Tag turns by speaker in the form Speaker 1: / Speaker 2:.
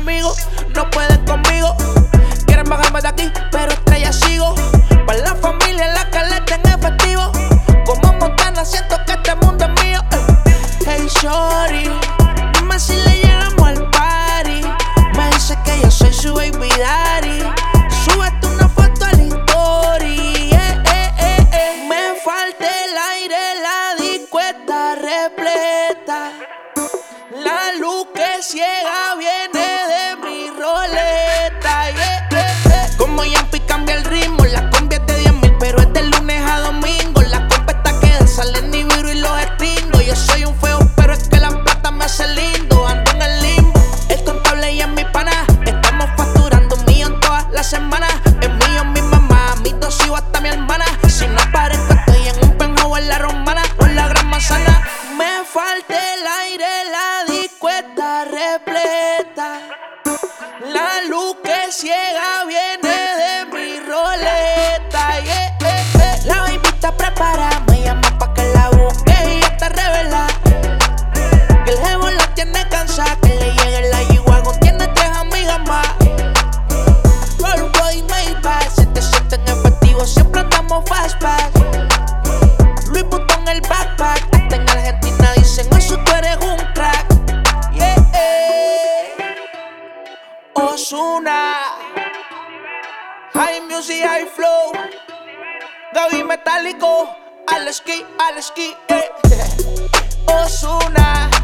Speaker 1: enemigos no pueden conmigo. Quieren bajarme de aquí, pero estrella sigo. Para la familia, la caleta en efectivo. Como Montana, siento que este mundo es mío. Hey, shorty, dime si le llegamos al party. Me dice que yo soy su baby daddy. Súbete una foto a la story. Me falta el aire, la disco está repleta. La luz que ciega viene de mi roleta. Como Yampi cambia el ritmo, la combi es de 10.000, pero es de lunes a domingo. La compa está que salen ni viro y los extingo. Yo soy un feo, pero es que la plata me hace lindo. Ando en el limbo, el contable y en mi pana. Estamos facturando 1 millón todas las semanas. Es mío mi mamá, mis 2 hijos hasta mi hermana. Si no aparezco estoy en un penthouse en la Romana o en la Gran Manzana. Me falta el aire, la disco está repleta. La luz que ciega viene de mi roleta. La baby está preparada, me llama pa' que la busque y está revelada. Que el jevo la tiene cansada, que le llegue la G-Wagon, tiene 3 amigas más. Roll boy, Maybach, si te sienten efectivo, siempre andamos fastback. Louis Vuitton el backpack, hasta en Argentina dicen eso tú eres un crack. Ozuna, high music, high flow. Gaby metálico, al esquí, Ozuna.